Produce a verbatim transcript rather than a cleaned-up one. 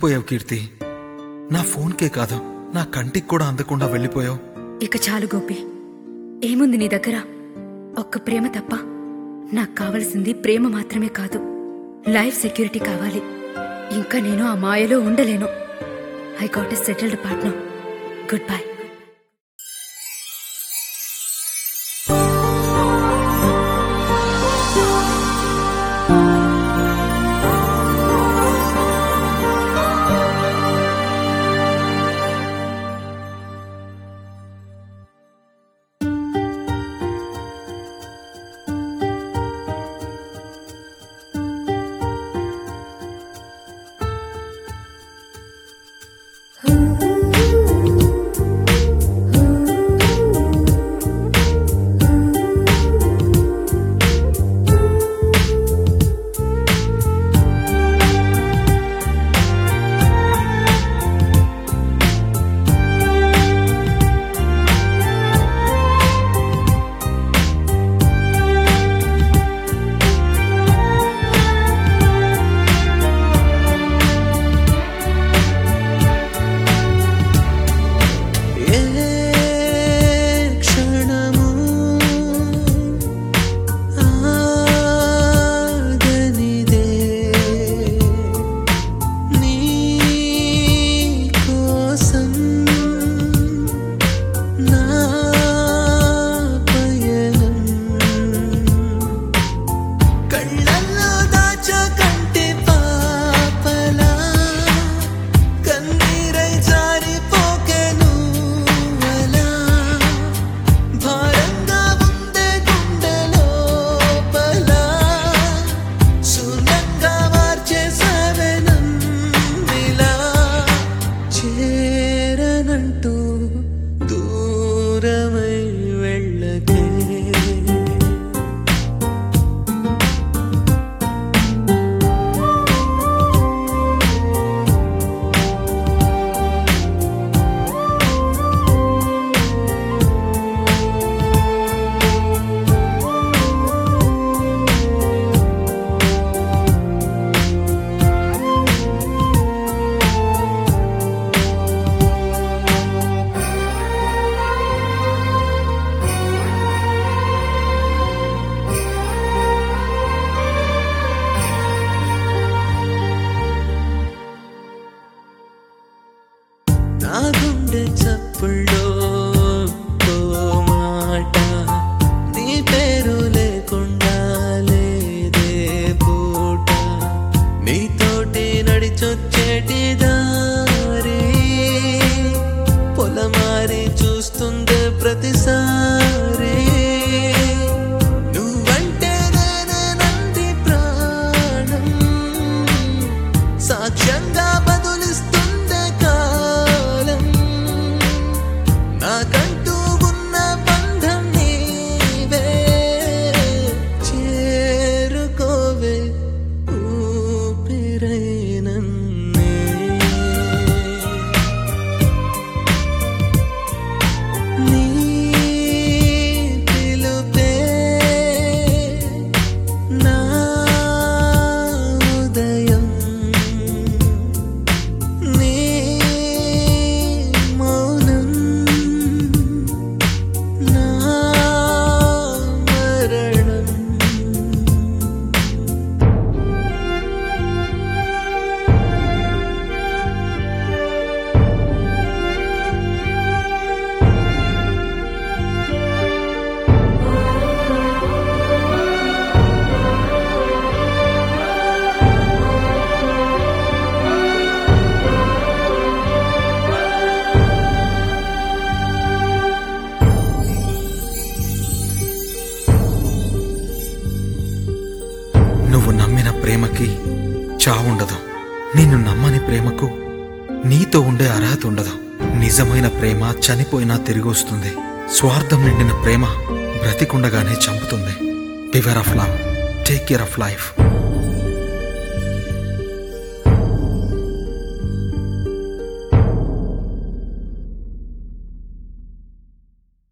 వెళ్ళిపోయావు కీర్తి. నా ఫోన్కే కాదు, నా కంటికి కూడా అందకుండా వెళ్ళిపోయావు. ఇక చాలు గోపి. ఏముంది నీ దగ్గర? ఒక్క ప్రేమ తప్ప. నాకు కావలసింది ప్రేమ మాత్రమే కాదు, లైఫ్ సెక్యూరిటీ కావాలి. ఇంకా నేను ఆ మాయలో ఉండలేను. I got a settled partner. Goodbye. నా గుండె చప్పుల్లో ఓ మాట, నీ పేరు లేకుండా లేదే పూట. నీతోటి నడిచొచ్చేటి దారి పొలమారి చూస్తుందే ప్రతిసారి. నువ్వంటే నేనే నంది ప్రాణం, సాక్ష్యంగా బదులిస్తుందే కాలం. నాకంటూ ఉన్న బంధం నీవే, చేరుకోవే ఊపిరైనన్నే. నీ పిలుపే నా ఉదయం, నీ మౌనం నా మరణం. నువ్వు నమ్మిన ప్రేమకి చావుండదు. నిన్ను నమ్మని ప్రేమకు నీతో ఉండే అర్హత ఉండదు. నిజమైన ప్రేమ చనిపోయినా తిరిగి వస్తుంది. స్వార్థం నిండిన ప్రేమ బ్రతికుండగానే చంపుతుంది. Beware of love, take care of life.